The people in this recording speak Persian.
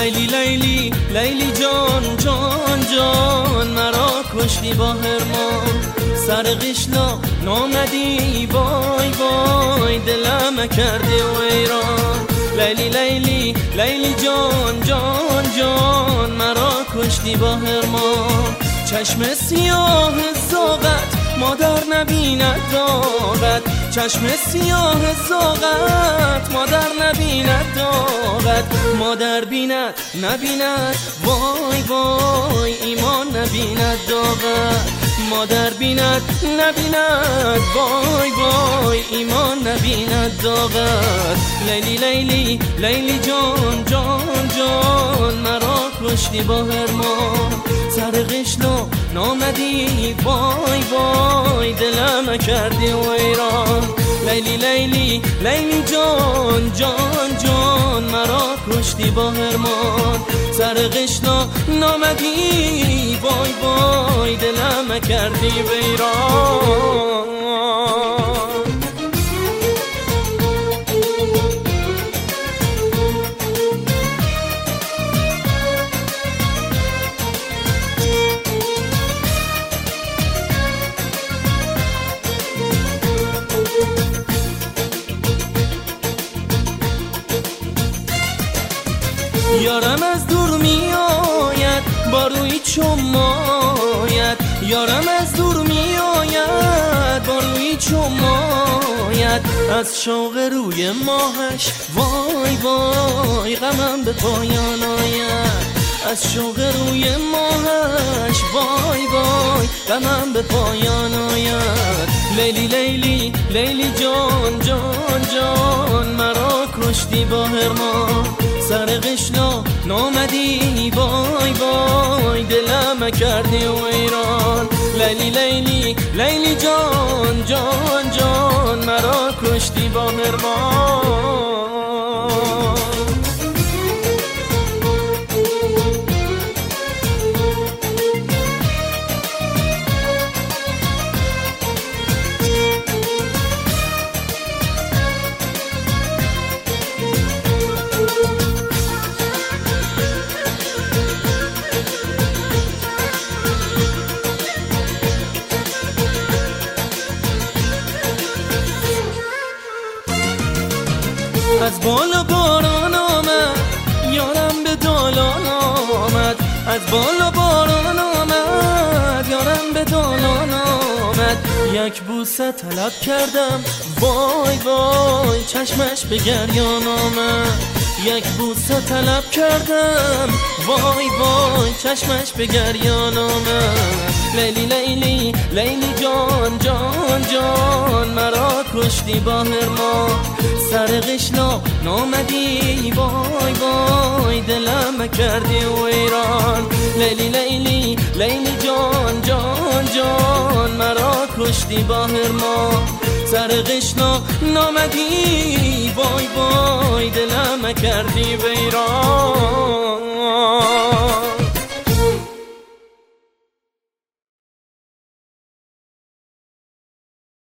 لیلی لیلی لیلی جان جان جان، مرا کشتی با هرمان. سر قشلا نامدی وای وای، دلم کردی ویران. لیلی لیلی لیلی جان جان جان، مرا کشتی با هرمان. چشم سیاه زاغت مادر نبیند داغت، چشم سیاه زاغت مادر نبیند داغت. مادر بیند نبیند وای وای، ایمان نبیند داغت. مادر بیند نبیند وای وای، ایمان نبیند داغت. لیلی لیلی لیلی جان جان جان، مرا کشتی با هرمان. سر قشلا نامدی وای وای، دلم کردی ویران. لیلی لیلی لیلی جان جان جان، مرا کشتی با هرمان. سر قشلا نامدی وای وای، دلم کردی ویران. یارم از دور می آید با روی چماید، یارم از دور می آید با روی چماید. از شوق روی ماهش وای وای، غمم به پایان آید. از شوق روی ماهش وای وای، غمم به پایان آید. لیلی لیلی لیلی جان جان جان، مرا کشتی با هرمان. سر قشلا نامدی وای وای، دلم کردی ویران. لیلی لیلی لیلی جان جان جان، مرا کشتی با هرمان. از بالا باران آمد یارم به دالان آمد. از بالا باران آمد یارم به دالان آمد. یک بوسه طلب کردم وای وای، چشمش به گریان آمد. یک بوسه طلب کردم وای وای، چشمش به گریان آمد. لیلی لیلی لیلی جان جان جان، مرا کشتی با هرمان. سر قشلا نامدی وای وای، دلم کردی ویران. لیلی لیلی لیلی جان جان جان، مرا کشتی با هرمان. سر قشلا نامدی وای وای، دلم کردی ویران.